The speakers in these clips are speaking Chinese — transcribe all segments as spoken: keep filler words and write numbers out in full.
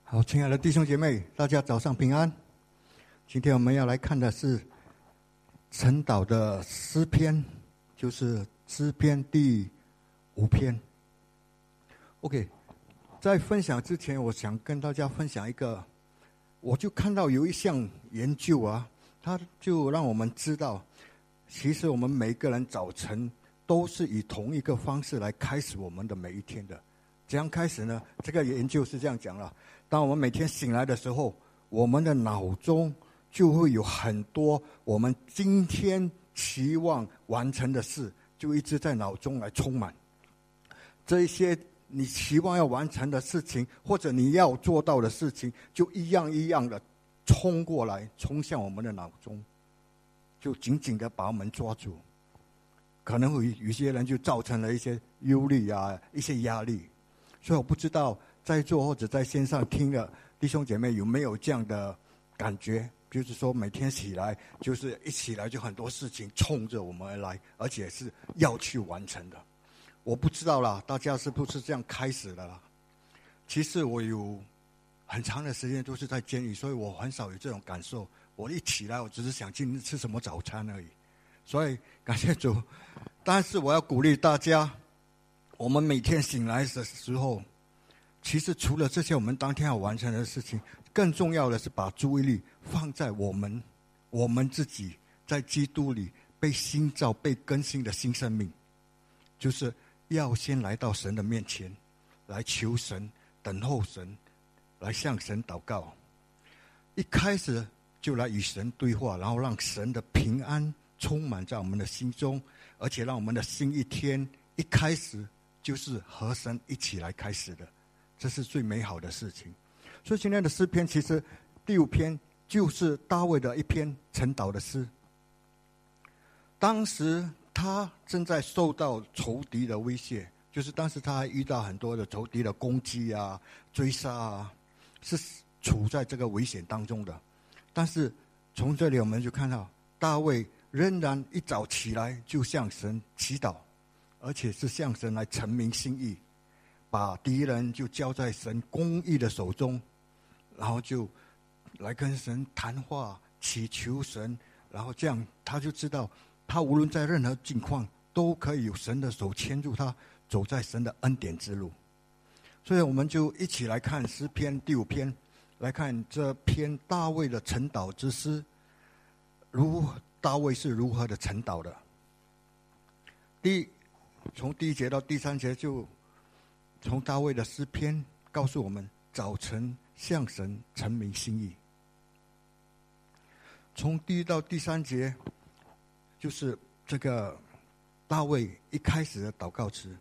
好，亲爱的弟兄姐妹，大家早上平安。今天我们要来看的是陈导的诗篇，就是诗篇第五篇。OK， 在分享之前，我想跟大家分享一个，我就看到有一项研究啊，它就让我们知道，其实我们每一个人早晨都是以同一个方式来开始我们的每一天的。怎样开始呢？这个研究是这样讲了：当我们每天醒来的时候，我们的脑中就会有很多我们今天期望完成的事，就一直在脑中来充满。这一些你期望要完成的事情，或者你要做到的事情，就一样一样的冲过来，冲向我们的脑中，就紧紧的把我们抓住。可能会有些人就造成了一些忧虑啊，一些压力。所以我不知道在座或者在线上听的弟兄姐妹有没有这样的感觉，就是说每天起来就是一起来就很多事情冲着我们而来，而且是要去完成的。我不知道啦，大家是不是这样开始的啦？其实我有很长的时间都是在监狱，所以我很少有这种感受。我一起来我只是想今天吃什么早餐而已。所以感谢主。但是我要鼓励大家，我们每天醒来的时候，其实除了这些我们当天要完成的事情，更重要的是把注意力放在我们我们自己在基督里被新造被更新的新生命，就是要先来到神的面前，来求神，等候神，来向神祷告。一开始就来与神对话，然后让神的平安充满在我们的心中，而且让我们的新一天一开始就是和神一起来开始的，这是最美好的事情。所以今天的诗篇其实第五篇就是大卫的一篇晨祷的诗。当时他正在受到仇敌的威胁，就是当时他还遇到很多的仇敌的攻击啊、追杀啊，是处在这个危险当中的。但是从这里我们就看到大卫仍然一早起来就向神祈祷，而且是向神来陈明心意，把敌人就交在神公义的手中，然后就来跟神谈话，祈求神，然后这样他就知道他无论在任何境况都可以有神的手牵住他，走在神的恩典之路。所以我们就一起来看诗篇第五篇，来看这篇大卫的晨祷之诗，如大卫是如何的晨祷的。第从第一节到第三节，就从大卫的诗篇告诉我们早晨向神陈明心意。从第一到第三节就是这个大卫一开始的祷告词。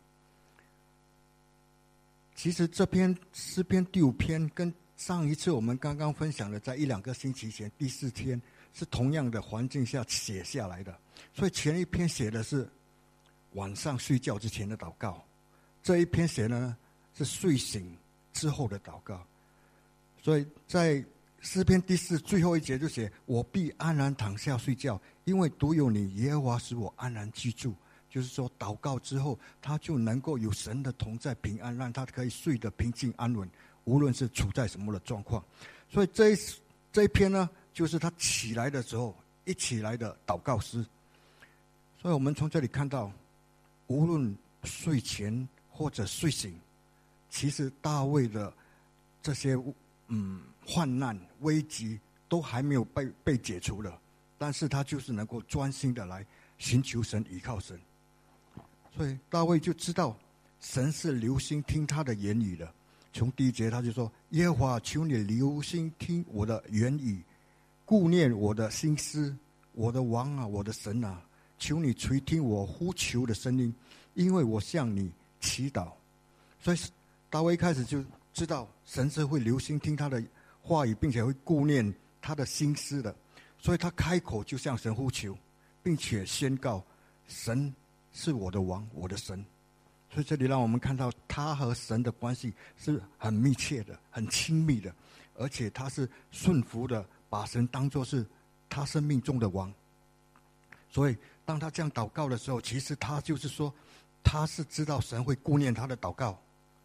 其实这篇诗篇第五篇跟上一次我们刚刚分享的在一两个星期前第四天是同样的环境下写下来的。所以前一篇写的是晚上睡觉之前的祷告，这一篇写的呢是睡醒之后的祷告。所以在诗篇第四最后一节就写：我必安然躺下睡觉，因为独有你耶和华使我安然居住。就是说祷告之后他就能够有神的同在平安，让他可以睡得平静安稳，无论是处在什么的状况。所以这一这一篇呢，就是他起来的时候一起来的祷告诗。所以我们从这里看到，无论睡前或者睡醒，其实大卫的这些嗯患难危机都还没有被被解除了，但是他就是能够专心的来寻求神，依靠神。所以大卫就知道神是留心听他的言语的。从第一节他就说：耶和华，求你留心听我的言语，顾念我的心思，我的王啊，我的神啊，求你垂听我呼求的声音，因为我向你祈祷。所以大卫一开始就知道神是会留心听他的话语，并且会顾念他的心思的。所以他开口就向神呼求，并且宣告神是我的王，我的神。所以这里让我们看到他和神的关系是很密切的，很亲密的，而且他是顺服的，把神当作是他生命中的王。所以当他这样祷告的时候，其实他就是说他是知道神会顾念他的祷告，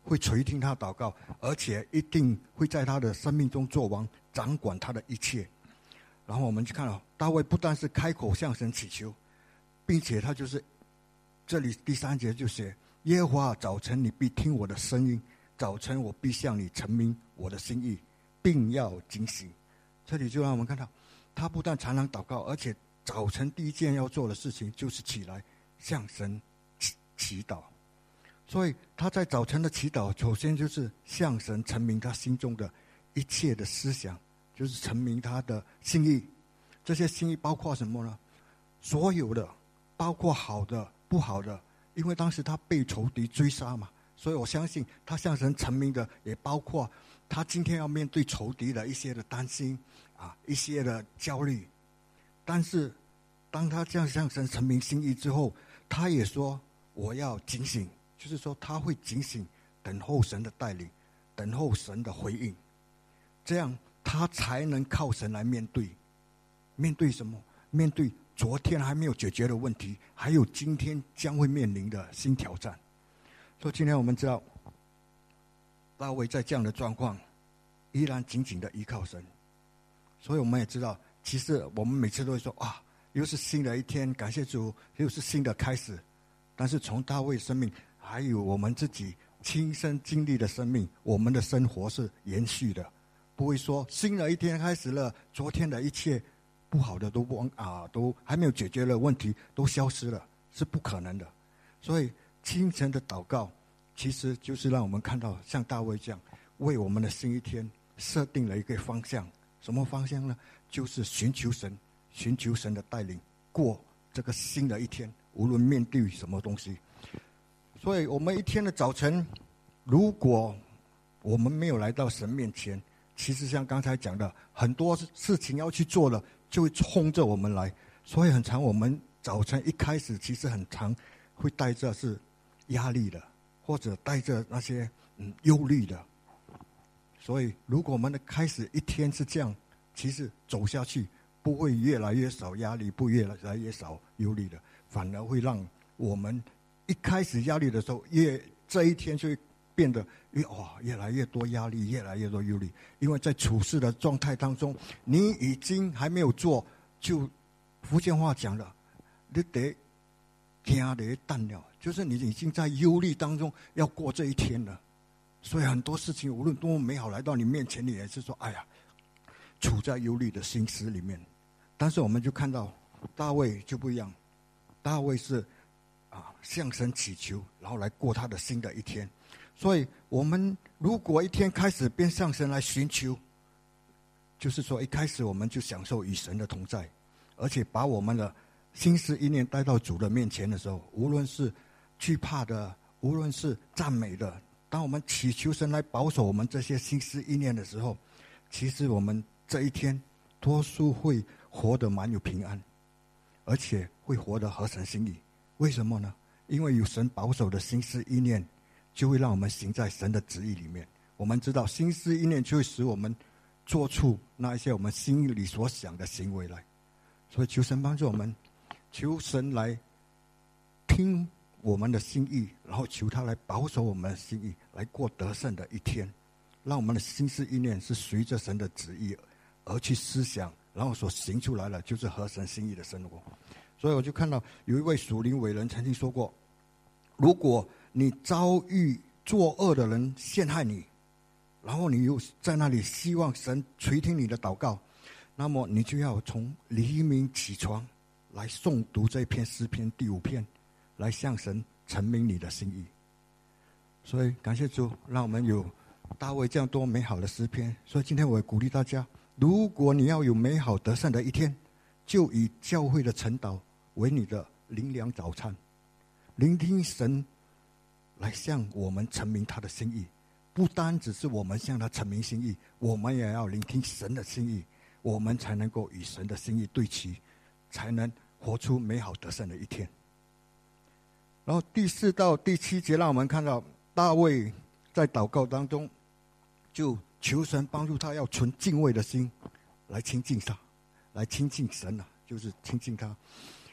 会垂听他祷告，而且一定会在他的生命中做王，掌管他的一切。然后我们去看到大卫不但是开口向神祈求，并且他就是这里第三节就写：耶和华，早晨你必听我的声音，早晨我必向你陈明我的心意，并要警醒。这里就让我们看到，他不但常常祷告，而且早晨第一件要做的事情就是起来向神祈祈祷。所以他在早晨的祈祷，首先就是向神陈明他心中的一切的思想，就是陈明他的心意。这些心意包括什么呢？所有的，包括好的不好的，因为当时他被仇敌追杀嘛，所以我相信他向神陈明的也包括他今天要面对仇敌的一些的担心啊，一些的焦虑。但是当他这样向神陈明心意之后，他也说我要警醒，就是说他会警醒，等候神的带领，等候神的回应，这样他才能靠神来面对。面对什么？面对昨天还没有解决的问题，还有今天将会面临的新挑战。所以今天我们知道，大卫在这样的状况，依然紧紧的依靠神。所以我们也知道，其实我们每次都会说啊，又是新的一天，感谢主，又是新的开始。但是从大卫生命，还有我们自己亲身经历的生命，我们的生活是延续的，不会说新的一天开始了，昨天的一切不好的都不啊，都还没有解决的问题都消失了，是不可能的。所以清晨的祷告，其实就是让我们看到像大卫这样，为我们的新一天设定了一个方向。什么方向呢？就是寻求神，寻求神的带领，过这个新的一天，无论面对什么东西。所以我们一天的早晨，如果我们没有来到神面前，其实像刚才讲的，很多事情要去做了，就会冲着我们来。所以很常我们早晨一开始，其实很常会带着是压力的，或者带着那些嗯忧虑的。所以如果我们的开始一天是这样，其实走下去不会越来越少压力，不越来越少忧虑的，反而会让我们一开始压力的时候，越这一天就会变得越哇越来越多压力，越来越多忧虑。因为在处事的状态当中，你已经还没有做，就福建话讲了，你得惊得蛋了，就是你已经在忧虑当中要过这一天了。所以很多事情无论多么美好来到你面前，你也是说哎呀，处在忧虑的心思里面。但是我们就看到大卫就不一样，大卫是啊向神祈求，然后来过他的新的一天。所以我们如果一天开始便向神来寻求，就是说一开始我们就享受与神的同在，而且把我们的心思意念带到主的面前的时候，无论是惧怕的，无论是赞美的，当我们祈求神来保守我们这些心思意念的时候，其实我们这一天多数会活得蛮有平安，而且会活得合神心意。为什么呢？因为有神保守的心思意念，就会让我们行在神的旨意里面。我们知道心思意念就会使我们做出那一些我们心里所想的行为来。所以求神帮助我们，求神来听我们的心意，然后求他来保守我们的心意，来过得胜的一天，让我们的心思意念是随着神的旨意而去思想，然后所行出来的就是合神心意的生活。所以我就看到有一位属灵伟人曾经说过，如果你遭遇作恶的人陷害你，然后你又在那里希望神垂听你的祷告，那么你就要从黎明起床来诵读这篇诗篇第五篇，来向神陈明你的心意。所以感谢主，让我们有大卫这样多美好的诗篇。所以今天我也鼓励大家，如果你要有美好得胜的一天，就以教会的晨祷为你的灵粮早餐，聆听神来向我们陈明他的心意。不单只是我们向他陈明心意，我们也要聆听神的心意，我们才能够与神的心意对齐，才能活出美好得胜的一天。然后第四到第七节让我们看到大卫在祷告当中就求神帮助他要存敬畏的心来亲近他，来亲近神啊，就是亲近他。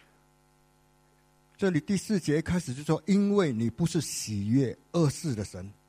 这里第四节开始就说，因为你不是喜悦恶事的神，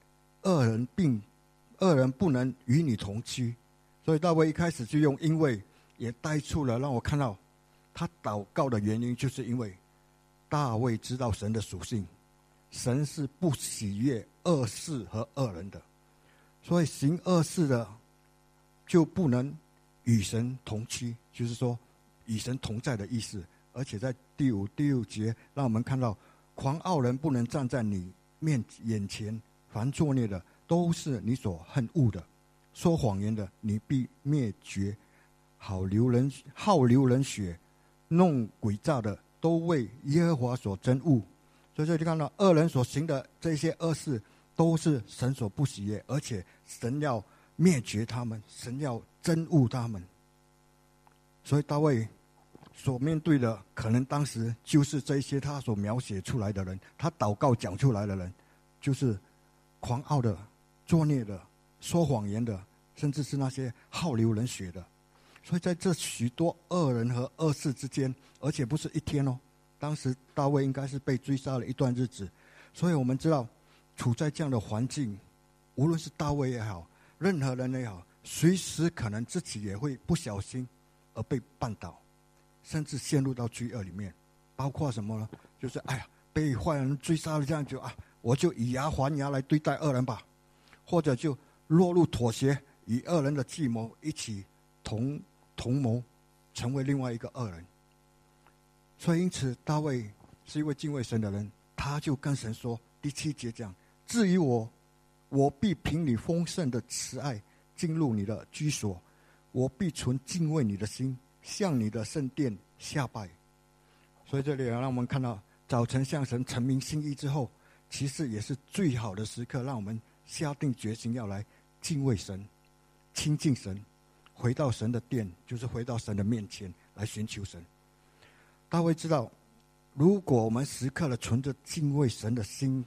恶人并恶人不能与你同居。所以大卫一开始就用因为，也带出了让我看到他祷告的原因，就是因为大卫知道神的属性，神是不喜悦恶事和恶人的，所以行恶事的就不能与神同居，就是说与神同在的意思。而且在第五、第六节让我们看到，狂傲人不能站在你面眼前，凡作孽的都是你所恨恶的，说谎言的你必灭绝，好流人好流人血，弄诡诈的都为耶和华所憎恶。所以这就看到恶人所行的这些恶事都是神所不喜悦，而且神要灭绝他们，神要憎恶他们。所以大卫所面对的可能当时就是这些他所描写出来的人，他祷告讲出来的人，就是狂傲的、作孽的、说谎言的，甚至是那些好流人血的。所以在这许多恶人和恶事之间，而且不是一天哦，当时大卫应该是被追杀了一段日子。所以我们知道处在这样的环境，无论是大卫也好，任何人也好，随时可能自己也会不小心而被绊倒，甚至陷入到罪恶里面。包括什么呢？就是哎呀，被坏人追杀了，这样就啊，我就以牙还牙来对待恶人吧，或者就落入妥协，与恶人的计谋一起同同谋，成为另外一个恶人。所以因此大卫是一位敬畏神的人，他就跟神说，第七节讲，至于我，我必凭你丰盛的慈爱进入你的居所，我必存敬畏你的心，向你的圣殿下拜。所以这里让我们看到，早晨向神陈明心意之后，其实也是最好的时刻，让我们下定决心要来敬畏神、亲近神，回到神的殿，就是回到神的面前来寻求神。大卫知道，如果我们时刻的存着敬畏神的心，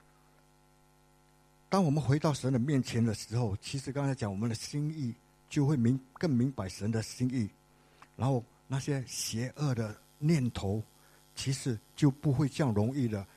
当我们回到神的面前的时候，其实刚才讲我们的心意就会明更明白神的心意，然后那些邪恶的念头其实就不会这样容易的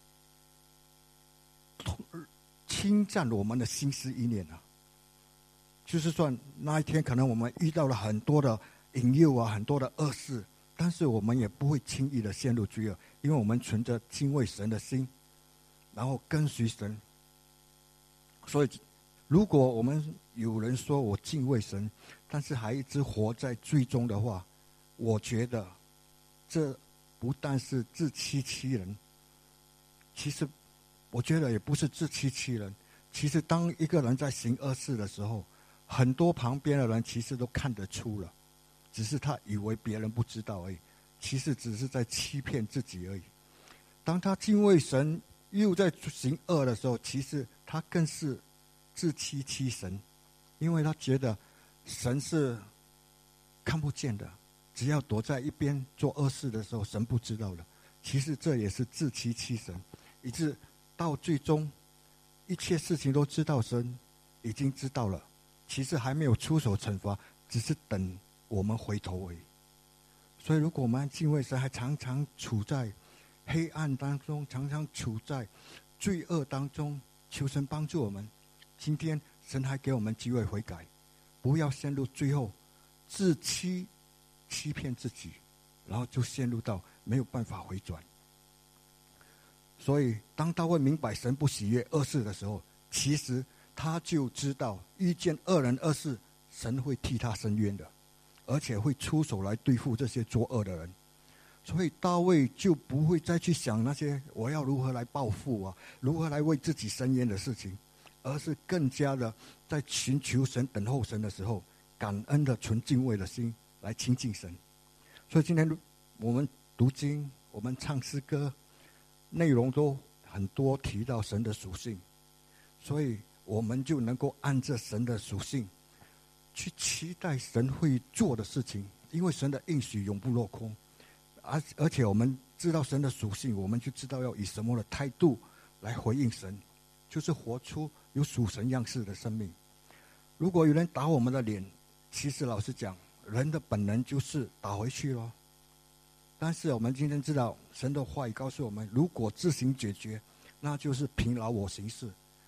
侵占我们的心思意念了。就是算那一天可能我们遇到了很多的引诱啊，很多的恶事，但是我们也不会轻易的陷入罪恶，因为我们存着敬畏神的心，然后跟随神。所以如果我们有人说我敬畏神，但是还一直活在罪中的话，我觉得这不但是自欺欺人，其实我觉得也不是自欺欺人。其实当一个人在行恶事的时候，很多旁边的人其实都看得出了，只是他以为别人不知道而已，其实只是在欺骗自己而已。当他敬畏神又在行恶的时候，其实他更是自欺欺神，因为他觉得神是看不见的，只要躲在一边做恶事的时候，神不知道的。其实这也是自欺欺神，以致到最终一切事情都知道神已经知道了，其实还没有出手惩罚，只是等我们回头而已。所以如果我们敬畏神，还常常处在黑暗当中，常常处在罪恶当中，求神帮助我们。今天神还给我们机会悔改，不要陷入最后自欺欺骗自己，然后就陷入到没有办法回转。所以当大卫明白神不喜悦恶事的时候，其实他就知道遇见恶人恶事，神会替他伸冤的，而且会出手来对付这些作恶的人。所以大卫就不会再去想那些我要如何来报复啊，如何来为自己伸冤的事情，而是更加的在寻求神、等候神的时候，感恩的存敬畏的心来亲近神。所以今天我们读经，我们唱诗歌，内容都很多提到神的属性，所以我们就能够按着神的属性去期待神会做的事情，因为神的应许永不落空。而而且我们知道神的属性，我们就知道要以什么的态度来回应神，就是活出有属神样式的生命。如果有人打我们的脸，其实老实讲，人的本能就是打回去咯。但是我们今天知道神的话语告诉我们，如果自行解决，那就是凭劳我行事。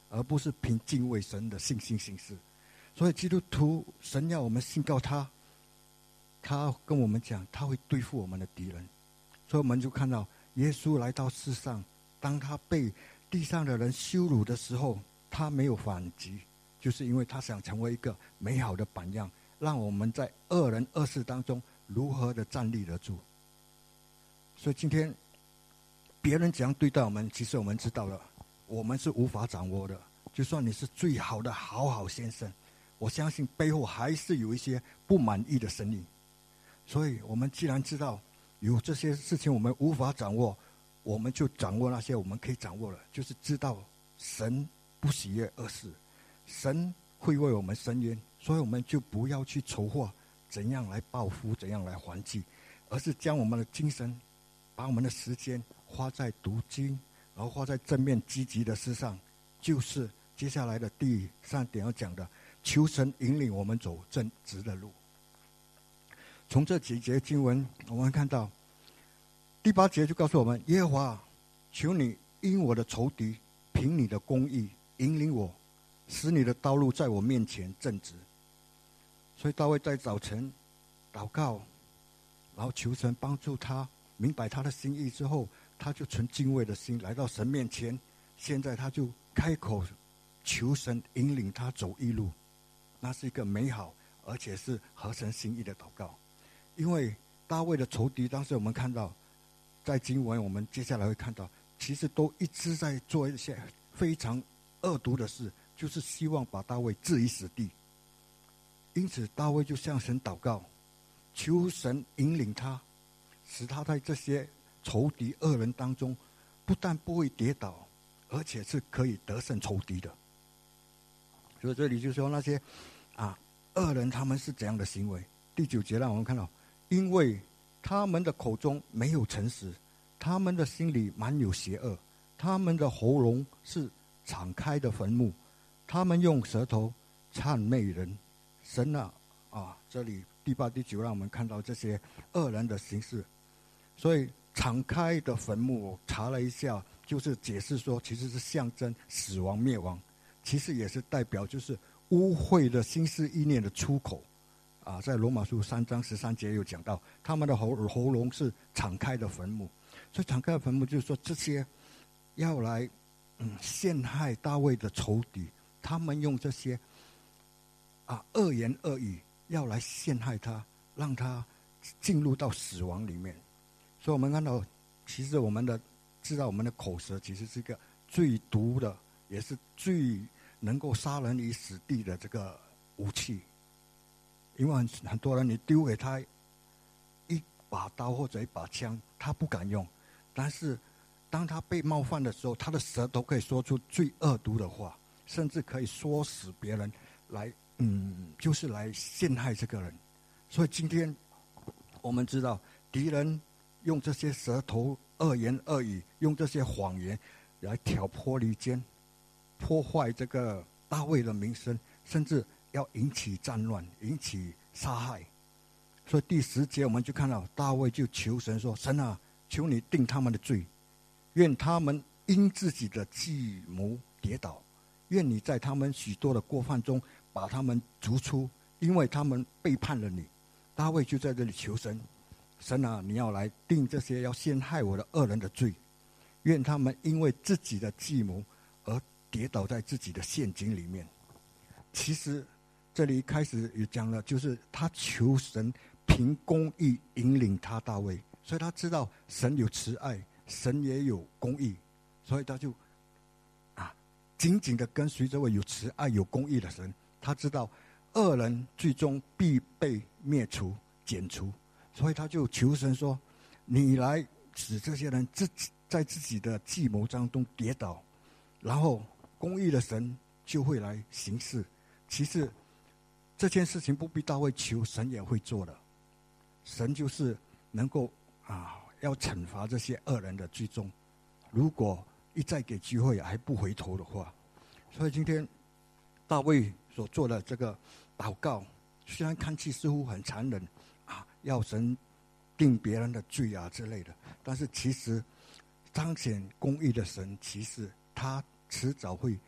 而不是凭敬畏神的信心行事。所以基督徒，神要我们信靠他，他跟我们讲，他会对付我们的敌人。所以我们就看到耶稣来到世上，当他被地上的人羞辱的时候，他没有反击，就是因为他想成为一个美好的榜样，让我们在恶人恶事当中如何的站立得住。所以今天别人怎样对待我们，其实我们知道了，我们是无法掌握的。就算你是最好的好好先生，我相信背后还是有一些不满意的声音。所以我们既然知道有这些事情我们无法掌握，我们就掌握那些我们可以掌握的，就是知道神不喜悦恶事，神会为我们伸冤，所以我们就不要去筹划怎样来报复，怎样来还击，而是将我们的精神，把我们的时间花在读经，然后花在正面积极的事上，就是接下来的第三点要讲的，求神引领我们走正直的路。从这几节经文我们看到第八节就告诉我们，耶和华，求你因我的仇敌凭你的公义引领我，使你的道路在我面前正直。所以大卫在早晨祷告，然后求神帮助他明白他的心意之后，他就存敬畏的心来到神面前，现在他就开口求神引领他走义路。那是一个美好而且是合神心意的祷告。因为大卫的仇敌，当时我们看到在经文我们接下来会看到，其实都一直在做一些非常恶毒的事，就是希望把大卫置于死地。因此大卫就向神祷告，求神引领他，使他在这些仇敌恶人当中不但不会跌倒，而且是可以得胜仇敌的。所以这里就说那些啊恶人他们是怎样的行为。第九节让我们看到，因为他们的口中没有诚实，他们的心里满有邪恶，他们的喉咙是敞开的坟墓，他们用舌头谄媚人。神啊啊，这里第八第九让我们看到这些恶人的形式。所以敞开的坟墓，我查了一下，就是解释说其实是象征死亡灭亡，其实也是代表就是污秽的心思意念的出口啊。在罗马书三章十三节有讲到，他们的喉喉咙是敞开的坟墓。所以敞开的坟墓就是说，这些要来嗯陷害大卫的仇敌，他们用这些啊恶言恶语要来陷害他，让他进入到死亡里面。所以我们看到，其实我们的知道我们的口舌其实是一个最毒的，也是最能够杀人于死地的这个武器。因为很多人你丢给他一把刀或者一把枪，他不敢用，但是当他被冒犯的时候，他的舌头可以说出最恶毒的话，甚至可以说死别人，来嗯，就是来陷害这个人。所以今天我们知道，敌人用这些舌头恶言恶语，用这些谎言来挑拨离间，破坏这个大卫的名声，甚至要引起战乱，引起杀害。所以第十节我们就看到大卫就求神说，神啊，求你定他们的罪，愿他们因自己的计谋跌倒，愿你在他们许多的过犯中把他们逐出，因为他们背叛了你。大卫就在这里求神，神啊，你要来定这些要陷害我的恶人的罪，愿他们因为自己的计谋而跌倒在自己的陷阱里面。其实这里开始也讲了，就是他求神凭公义引领他大卫，所以他知道神有慈爱，神也有公义，所以他就啊紧紧的跟随这位有慈爱有公义的神。他知道恶人最终必被灭除剪除，所以他就求神说，你来使这些人自己在自己的计谋当中跌倒，然后公义的神就会来行事。其实这件事情不必大卫求，神也会做的。神就是能够啊，要惩罚这些恶人的最终，如果一再给机会还不回头的话。所以今天大卫所做的这个祷告，虽然看起似乎很残忍啊，要神定别人的罪啊之类的，但是其实彰显公义的神，其实他迟早会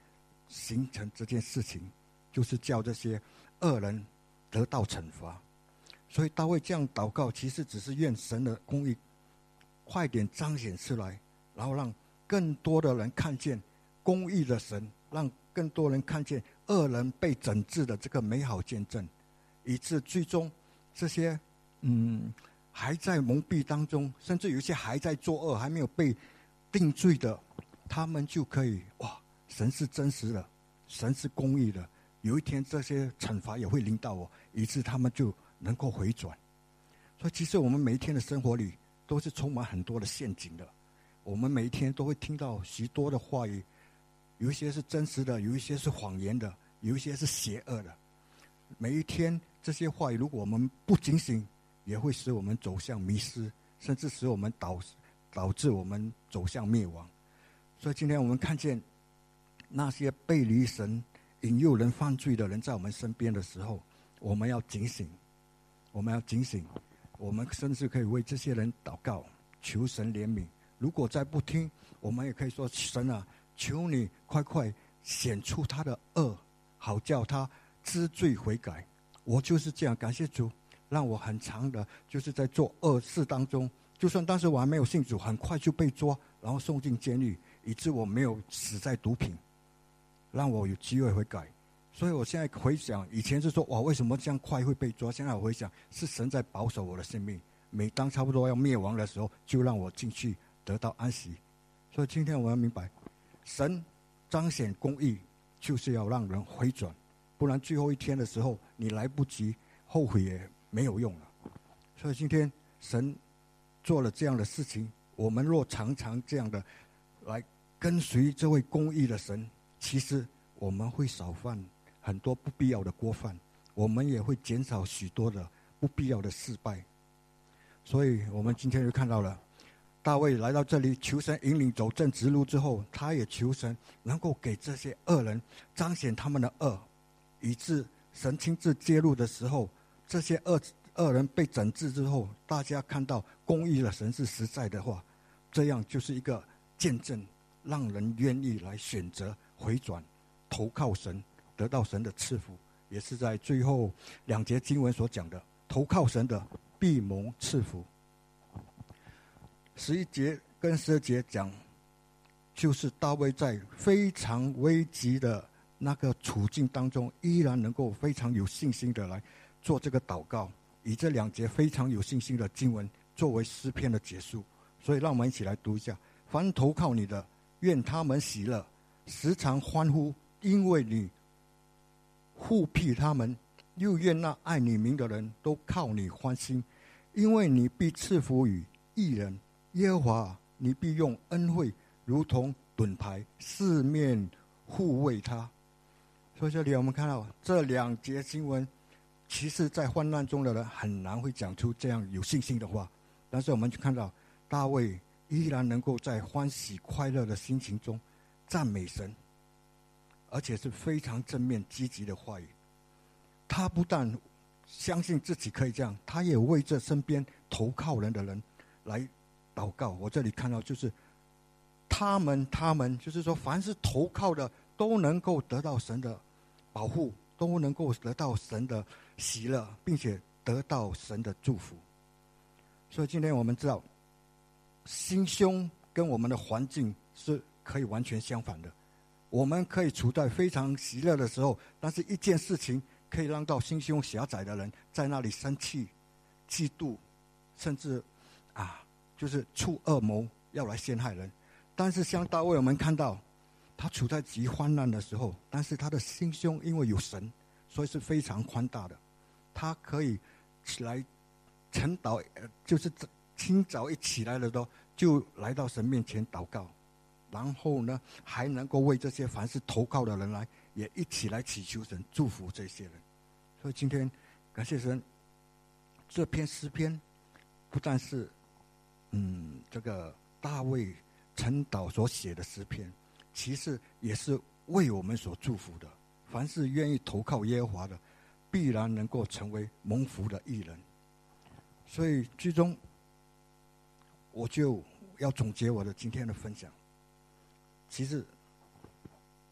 形成这件事情，就是叫这些恶人得到惩罚。所以大卫这样祷告，其实只是愿神的公义快点彰显出来，然后让更多的人看见公义的神，让更多人看见恶人被整治的这个美好见证，以致最终这些嗯还在蒙蔽当中，甚至有一些还在作恶还没有被定罪的，他们就可以哇，神是真实的，神是公义的，有一天这些惩罚也会临到我，以致他们就能够回转。所以其实我们每一天的生活里都是充满很多的陷阱的，我们每一天都会听到许多的话语，有一些是真实的，有一些是谎言的，有一些是邪恶的。每一天这些话语如果我们不警醒，也会使我们走向迷失，甚至使我们导导致我们走向灭亡。所以今天我们看见那些背离神引诱人犯罪的人在我们身边的时候，我们要警醒，我们要警醒，我们甚至可以为这些人祷告，求神怜悯。如果再不听，我们也可以说，神啊，求你快快显出他的恶，好叫他知罪悔改。我就是这样，感谢主，让我很长的就是在做恶事当中，就算当时我还没有信主，很快就被抓，然后送进监狱，以致我没有死在毒品，让我有机会悔改。所以我现在回想，以前是说哇，为什么这样快会被抓？现在我回想，是神在保守我的性命。每当差不多要灭亡的时候，就让我进去得到安息。所以今天我要明白，神彰显公义，就是要让人回转，不然最后一天的时候，你来不及后悔也没有用了。所以今天神做了这样的事情，我们若常常这样的来跟随这位公义的神，其实我们会少犯很多不必要的过犯，我们也会减少许多的不必要的失败。所以我们今天就看到了大卫来到这里求神引领走正直路之后，他也求神能够给这些恶人彰显他们的恶，以致神亲自介入的时候，这些恶恶人被整治之后，大家看到公义的神是实在的话，这样就是一个见证，让人愿意来选择回转投靠神，得到神的赐福。也是在最后两节经文所讲的，投靠神的必蒙赐福。十一节跟十二节讲，就是大卫在非常危急的那个处境当中，依然能够非常有信心的来做这个祷告，以这两节非常有信心的经文作为诗篇的结束。所以让我们一起来读一下：凡投靠你的，愿他们喜乐，时常欢呼，因为你护庇他们；又愿那爱你名的人都靠你欢心，因为你必赐福于义人。耶和华，你必用恩惠如同盾牌，四面护卫他。所以这里我们看到这两节经文，其实在患难中的人很难会讲出这样有信心的话，但是我们就看到大卫依然能够在欢喜快乐的心情中赞美神，而且是非常正面积极的话语。他不但相信自己可以这样，他也为这身边投靠人的人来祷告。我这里看到就是他们他们就是说，凡是投靠的都能够得到神的保护，都能够得到神的喜乐，并且得到神的祝福。所以今天我们知道，心胸跟我们的环境是可以完全相反的。我们可以处在非常喜乐的时候，但是一件事情可以让到心胸狭窄的人在那里生气、嫉妒，甚至啊，就是出恶谋要来陷害人。但是像大卫，我们看到他处在极患难的时候，但是他的心胸因为有神，所以是非常宽大的。他可以起来晨祷，就是清早一起来的时候，就来到神面前祷告，然后呢，还能够为这些凡是投靠的人来，也一起来祈求神祝福这些人。所以今天感谢神，这篇诗篇不但是嗯这个大卫晨祷所写的诗篇，其实也是为我们所祝福的。凡是愿意投靠耶和华的，必然能够成为蒙福的义人。所以最终我就要总结我的今天的分享。其实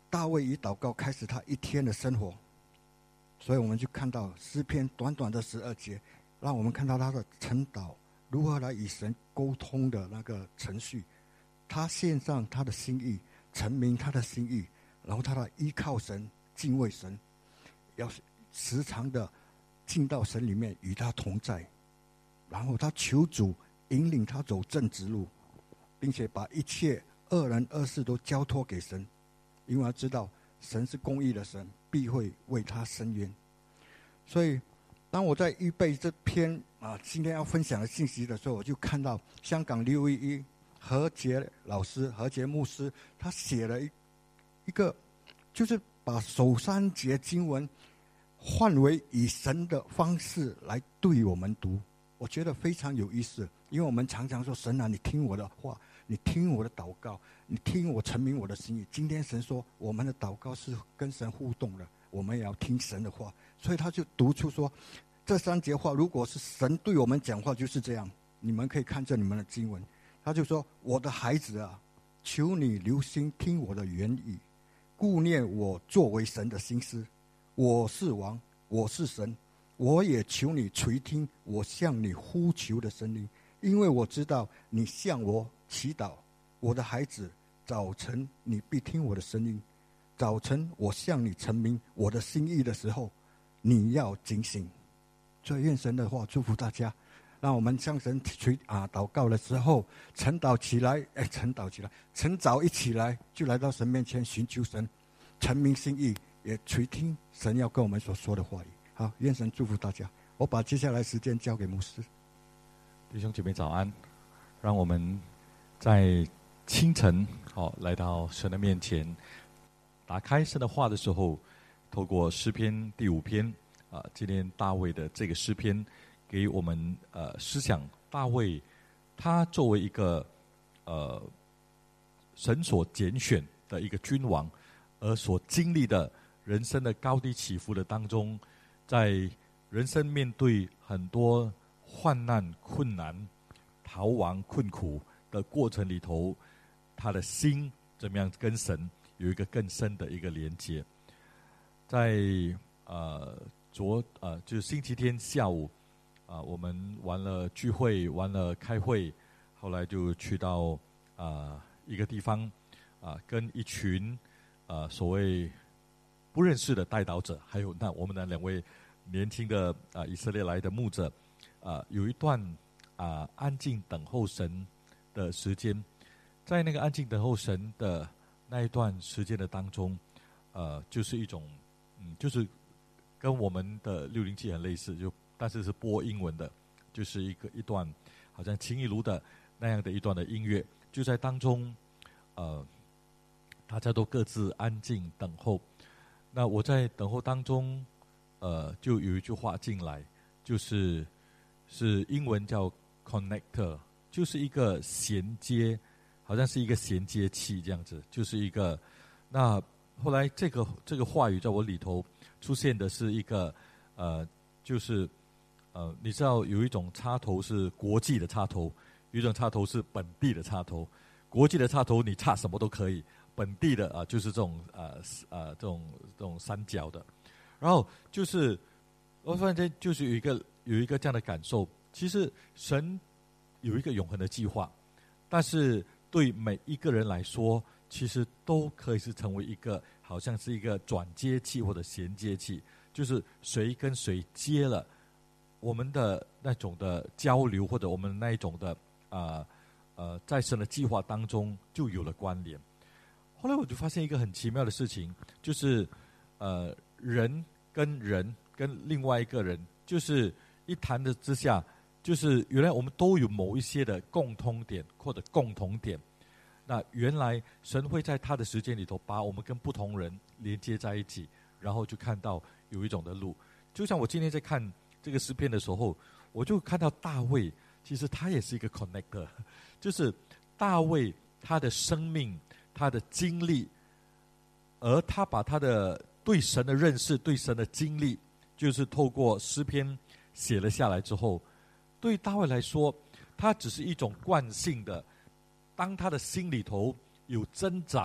大卫以祷告开始他一天的生活，所以我们就看到诗篇短短的十二节，让我们看到他的晨祷如何来与神沟通的那个程序。他献上他的心意，陈明他的心意，然后他的依靠神，敬畏神，要时常的进到神里面与他同在，然后他求主引领他走正直路，并且把一切恶人恶事都交托给神，因为他知道神是公义的神，必会为他伸冤。所以当我在预备这篇啊今天要分享的信息的时候，我就看到香港六一一何杰老师、何杰牧师，他写了一一个，就是把首三节经文换为以神的方式来对我们读，我觉得非常有意思。因为我们常常说，神啊，你听我的话，你听我的祷告，你听我陈明我的心意。今天神说，我们的祷告是跟神互动的，我们也要听神的话。所以他就读出说，这三节话如果是神对我们讲话，就是这样。你们可以看着你们的经文，他就说，我的孩子啊，求你留心听我的言语，顾念我作为神的心思。我是王，我是神，我也求你垂听我向你呼求的声音，因为我知道你向我祈祷。我的孩子，早晨你必听我的声音，早晨我向你陈明我的心意的时候，你要警醒。所以愿神的话祝福大家，让我们向神垂啊祷告的时候，晨祷起来，哎，晨祷起来，晨早一起来就来到神面前寻求神，陈明心意，也垂听神要跟我们所说的话语。好，愿神祝福大家。我把接下来时间交给牧师。 弟兄姐妹早安，让我们在清晨好来到神的面前，打开神的话的时候，透过诗篇第五篇啊、呃，今天大卫的这个诗篇，给我们呃思想大卫他作为一个呃神所拣选的一个君王，而所经历的人生的高低起伏的当中，在人生面对很多患难困难、逃亡困苦的过程里头，他的心怎么样跟神有一个更深的一个连接。在呃昨呃就是星期天下午啊、呃，我们完了聚会，完了开会，后来就去到啊、呃、一个地方啊、呃，跟一群啊、呃、所谓不认识的代祷者，还有那我们的两位年轻的啊、呃、以色列来的牧者啊、呃，有一段啊、呃、安静等候神的时间，在那个安静等候神的那一段时间的当中，呃，就是一种嗯，就是跟我们的六零七很类似，就但是是播英文的，就是一个一段好像情意如的那样的一段的音乐，就在当中，呃，大家都各自安静等候。那我在等候当中，呃，就有一句话进来，就是是英文叫 connector， 就是一个衔接，好像是一个衔接器这样子，就是一个。那后来这个这个话语在我里头出现的是一个呃，就是呃，你知道有一种插头是国际的插头，有一种插头是本地的插头。国际的插头你插什么都可以，本地的啊、呃、就是这种呃呃这种这种三角的。然后就是我发现就是有一个有一个这样的感受，其实神有一个永恒的计划，但是对每一个人来说，其实都可以是成为一个好像是一个转接器或者衔接器，就是谁跟谁接了我们的那种的交流，或者我们那一种的啊 呃, 呃在神的计划当中就有了关联。后来我就发现一个很奇妙的事情，就是呃人跟人跟另外一个人，就是一谈的之下，就是原来我们都有某一些的共通点或者共同点。那原来神会在他的时间里头把我们跟不同人连接在一起，然后就看到有一种的路。就像我今天在看这个诗篇的时候，我就看到大卫其实他也是一个 connector， 就是大卫他的生命他的经历，而他把他的对神的认识对神的经历，就是透过诗篇写了下来之后，对大卫来说他只是一种惯性的，当他的心里头有挣扎，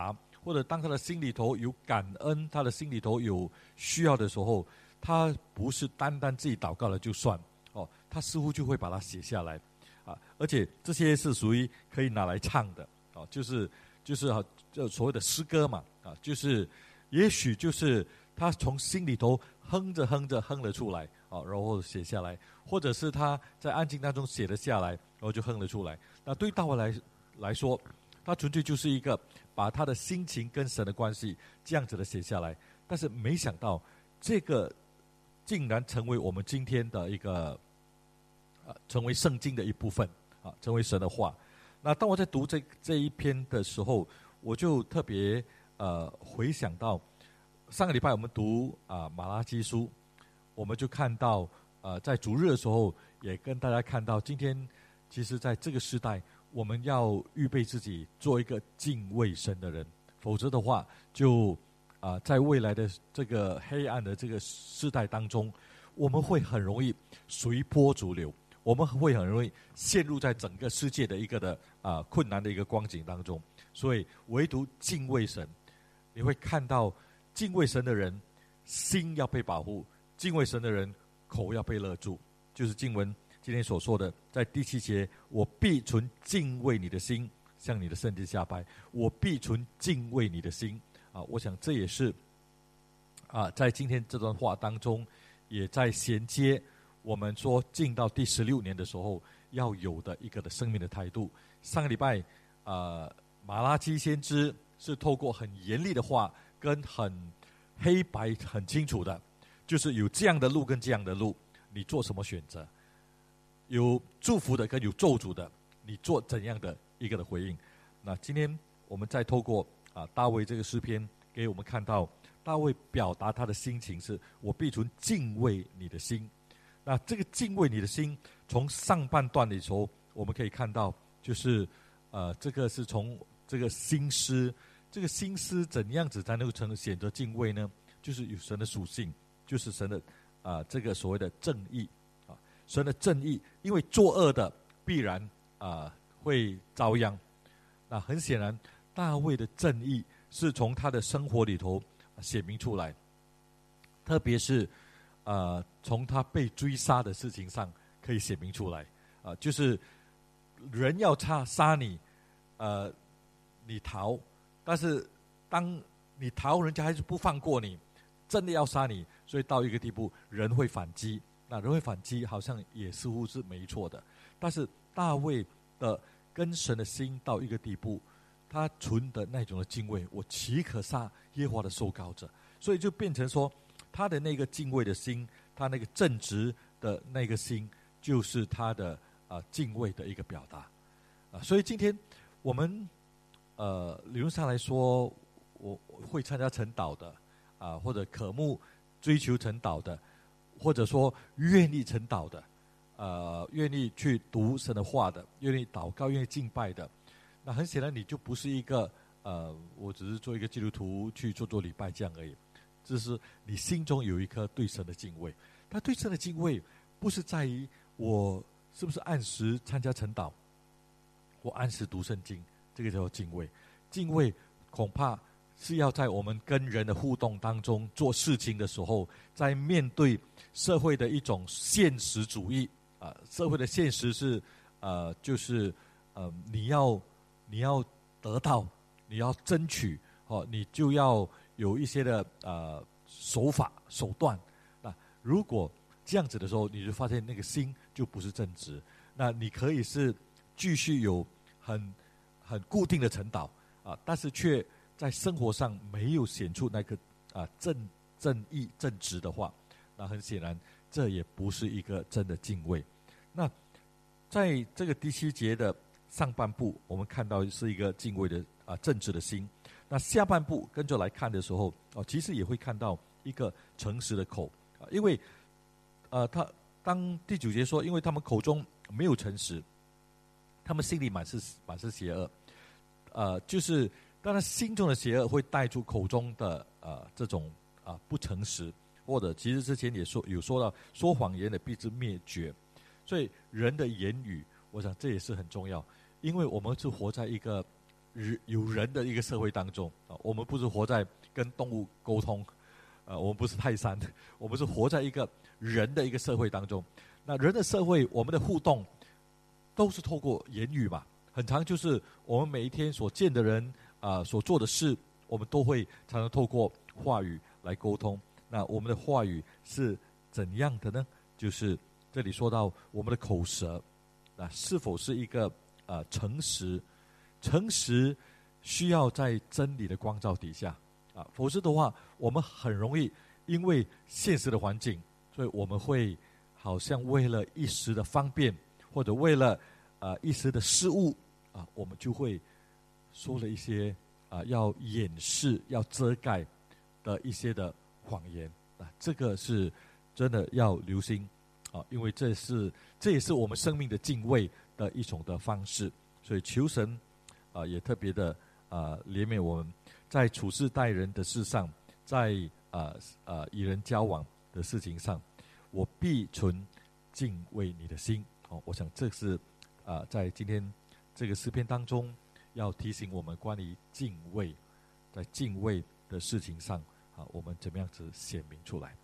或者当他的心里头有感恩，他的心里头有需要的时候，他不是单单自己祷告了就算哦，他似乎就会把它写下来啊，而且这些是属于可以拿来唱的啊，就是就是啊，这所谓的诗歌嘛啊，就是也许就是他从心里头哼着哼着哼了出来啊，然后写下来，或者是他在安静当中写了下来，然后就哼了出来。那对大卫来来说，他纯粹就是一个把他的心情跟神的关系这样子的写下来，但是没想到这个竟然成为我们今天的一个呃，成为圣经的一部分啊，成为神的话。那当我在读这这一篇的时候，我就特别呃回想到上个礼拜我们读啊马拉基书，我们就看到呃在主日的时候也跟大家看到，今天其实在这个时代，我们要预备自己做一个敬畏神的人，否则的话就啊、呃、在未来的这个黑暗的这个时代当中，我们会很容易随波逐流。我们会很容易陷入在整个世界的一个的啊、呃、困难的一个光景当中，所以唯独敬畏神，你会看到敬畏神的人心要被保护，敬畏神的人口要被勒住，就是经文今天所说的，在第七节，我必存敬畏你的心，向你的圣殿下拜，我必存敬畏你的心啊！我想这也是啊，在今天这段话当中，也在衔接我们说进到第十六年的时候要有的一个的生命的态度。上个礼拜，呃，马拉基先知是透过很严厉的话跟很黑白很清楚的，就是有这样的路跟这样的路，你做什么选择？有祝福的跟有咒诅的，你做怎样的一个的回应？那今天我们再透过啊大卫这个诗篇，给我们看到大卫表达他的心情是：我必存敬畏你的心。那这个敬畏你的心，从上半段的时候，我们可以看到，就是呃，这个是从这个心思，这个心思怎样子才能够成显得敬畏呢？就是有神的属性，就是神的啊、呃、这个所谓的正义啊，神的正义，因为作恶的必然啊、呃、会遭殃。那很显然，大卫的正义是从他的生活里头显明出来，特别是。呃，从他被追杀的事情上可以显明出来，啊、呃，就是人要杀杀你，呃，你逃，但是当你逃，人家还是不放过你，真的要杀你，所以到一个地步，人会反击，那人会反击，好像也似乎是没错的。但是大卫的跟神的心到一个地步，他存的那种的敬畏，我岂可杀耶和华的受膏者？所以就变成说。他的那个敬畏的心，他那个正直的那个心，就是他的啊、呃、敬畏的一个表达啊、呃。所以今天我们呃理论上来说，我会参加晨祷的啊、呃，或者渴慕追求晨祷的，或者说愿意晨祷的，呃，愿意去读神的话的，愿意祷告、愿意敬拜的。那很显然，你就不是一个呃，我只是做一个基督徒去做做礼拜这样而已。这是你心中有一颗对神的敬畏，但对神的敬畏不是在于我是不是按时参加晨祷，我按时读圣经，这个叫敬畏。敬畏恐怕是要在我们跟人的互动当中做事情的时候，在面对社会的一种现实主义啊、呃，社会的现实是呃，就是呃，你要你要得到，你要争取哦，你就要。有一些的呃手法手段，那如果这样子的时候，你就发现那个心就不是正直。那你可以是继续有很很固定的晨祷啊，但是却在生活上没有显出那个啊正正义正直的话，那很显然这也不是一个真的敬畏。那在这个第七节的上半部，我们看到是一个敬畏的啊正直的心。那下半部跟着来看的时候，哦，其实也会看到一个诚实的口啊，因为，呃，他当第九节说，因为他们口中没有诚实，他们心里满是满是邪恶，呃，就是当然心中的邪恶会带出口中的呃这种啊、呃、不诚实，或者其实之前也说有说到说谎言的必致灭绝，所以人的言语，我想这也是很重要，因为我们是活在一个人有人的一个社会当中啊，我们不是活在跟动物沟通，呃，我们不是泰山，我们是活在一个人的一个社会当中。那人的社会，我们的互动都是透过言语嘛，很常就是我们每一天所见的人啊、呃，所做的事，我们都会常常透过话语来沟通。那我们的话语是怎样的呢？就是这里说到我们的口舌，那是否是一个呃诚实？诚实需要在真理的光照底下啊，否则的话，我们很容易因为现实的环境，所以我们会好像为了一时的方便，或者为了呃一时的失误啊，我们就会说了一些啊要掩饰、要遮盖的一些的谎言啊，这个是真的要留心啊，因为这是这也是我们生命的敬畏的一种的方式，所以求神啊也特别的啊怜悯我们，在处事待人的事上，在啊啊与人交往的事情上，我必存敬畏你的心。哦，我想这是啊在今天这个诗篇当中要提醒我们关于敬畏，在敬畏的事情上啊，我们怎么样子显明出来。